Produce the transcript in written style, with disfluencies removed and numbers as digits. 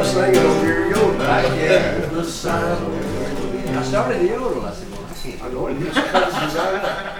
start singing over here, you go. I started to yodel. I said, well, I can't. I know it. He just cuts his eye.